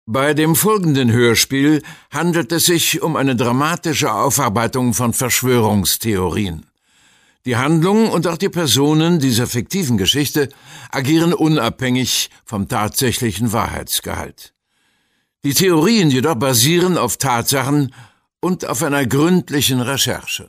Bei dem folgenden Hörspiel handelt es sich um eine dramatische Aufarbeitung von Verschwörungstheorien. Die Handlung und auch die Personen dieser fiktiven Geschichte agieren unabhängig vom tatsächlichen Wahrheitsgehalt. Die Theorien jedoch basieren auf Tatsachen und auf einer gründlichen Recherche.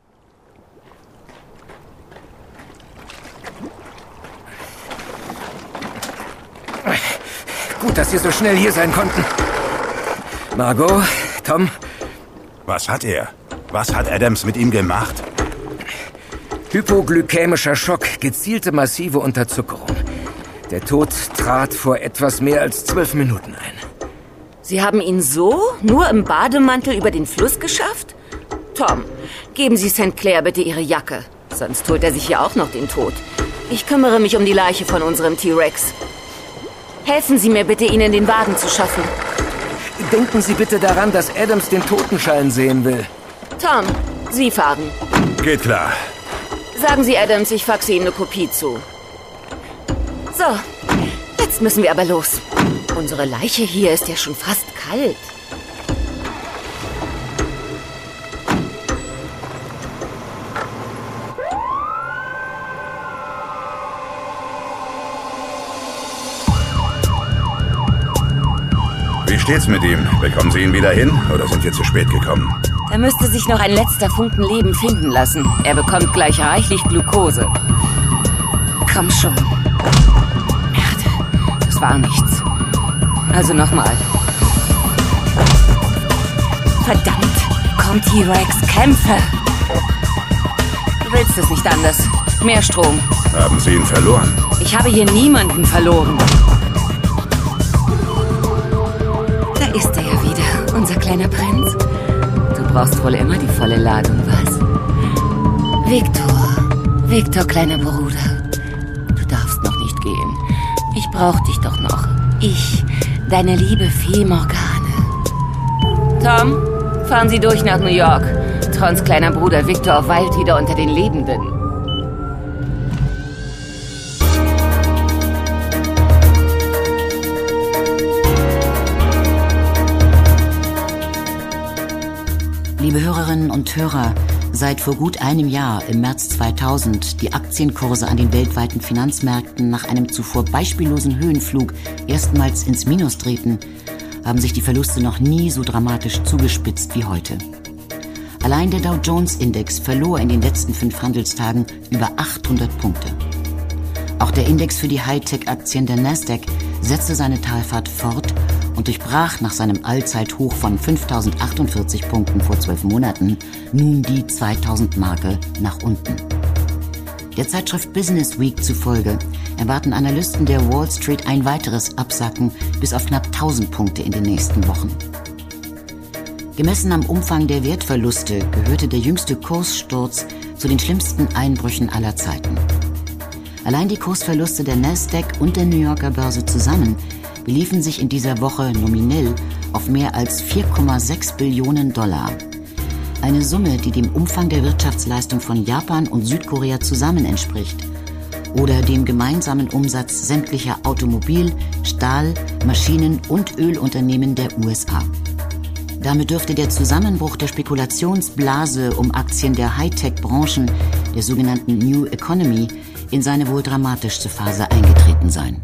Gut, dass Sie so schnell hier sein konnten. Margot, Tom. Was hat er? Was hat Adams mit ihm gemacht? Hypoglykämischer Schock, gezielte massive Unterzuckerung. Der Tod trat vor etwas mehr als 12 Minuten ein. Sie haben ihn so, nur im Bademantel über den Fluss geschafft? Tom, geben Sie St. Clair bitte Ihre Jacke. Sonst holt er sich ja auch noch den Tod. Ich kümmere mich um die Leiche von unserem T-Rex. Helfen Sie mir bitte, ihn in den Wagen zu schaffen. Denken Sie bitte daran, dass Adams den Totenschein sehen will. Tom, Sie fahren. Geht klar. Sagen Sie Adams, ich faxe Ihnen eine Kopie zu. So, jetzt müssen wir aber los. Unsere Leiche hier ist ja schon fast kalt. Wie steht's mit ihm? Bekommen Sie ihn wieder hin oder sind wir zu spät gekommen? Er müsste sich noch ein letzter Funken Leben finden lassen. Er bekommt gleich reichlich Glukose. Komm schon. Merde, das war nichts. Also nochmal. Verdammt, komm T-Rex, kämpfe! Du willst es nicht anders. Mehr Strom. Haben Sie ihn verloren? Ich habe hier niemanden verloren. Da ist er ja wieder, unser kleiner Prinz. Du brauchst wohl immer die volle Ladung, was? Victor, kleiner Bruder. Du darfst noch nicht gehen. Ich brauch dich doch noch. Ich, deine liebe Fee Morgane. Tom, fahren Sie durch nach New York. Trons kleiner Bruder Victor weilt wieder unter den Lebenden. Liebe Hörerinnen und Hörer, seit vor gut einem Jahr, im März 2000, die Aktienkurse an den weltweiten Finanzmärkten nach einem zuvor beispiellosen Höhenflug erstmals ins Minus drehten, haben sich die Verluste noch nie so dramatisch zugespitzt wie heute. Allein der Dow Jones Index verlor in den letzten 5 Handelstagen über 800 Punkte. Auch der Index für die Hightech-Aktien der Nasdaq setzte seine Talfahrt fort und durchbrach nach seinem Allzeithoch von 5.048 Punkten vor 12 Monaten nun die 2.000-Marke nach unten. Der Zeitschrift Business Week zufolge erwarten Analysten der Wall Street ein weiteres Absacken bis auf knapp 1.000 Punkte in den nächsten Wochen. Gemessen am Umfang der Wertverluste gehörte der jüngste Kurssturz zu den schlimmsten Einbrüchen aller Zeiten. Allein die Kursverluste der Nasdaq und der New Yorker Börse zusammen beliefen sich in dieser Woche nominell auf mehr als 4,6 Billionen $. Eine Summe, die dem Umfang der Wirtschaftsleistung von Japan und Südkorea zusammen entspricht oder dem gemeinsamen Umsatz sämtlicher Automobil-, Stahl-, Maschinen- und Ölunternehmen der USA. Damit dürfte der Zusammenbruch der Spekulationsblase um Aktien der Hightech-Branchen, der sogenannten New Economy, in seine wohl dramatischste Phase eingetreten sein.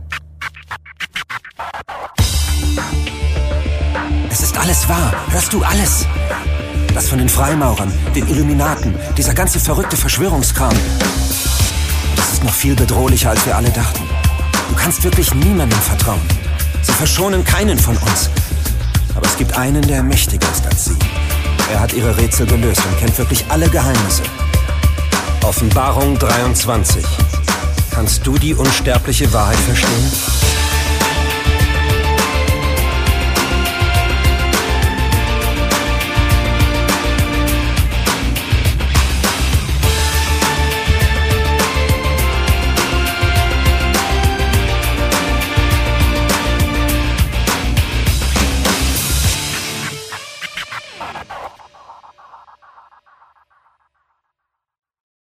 Es ist alles wahr. Hörst du alles? Das von den Freimaurern, den Illuminaten, dieser ganze verrückte Verschwörungskram. Das ist noch viel bedrohlicher, als wir alle dachten. Du kannst wirklich niemandem vertrauen. Sie verschonen keinen von uns. Aber es gibt einen, der mächtiger ist als sie. Er hat ihre Rätsel gelöst und kennt wirklich alle Geheimnisse. Offenbarung 23. Kannst du die unsterbliche Wahrheit verstehen?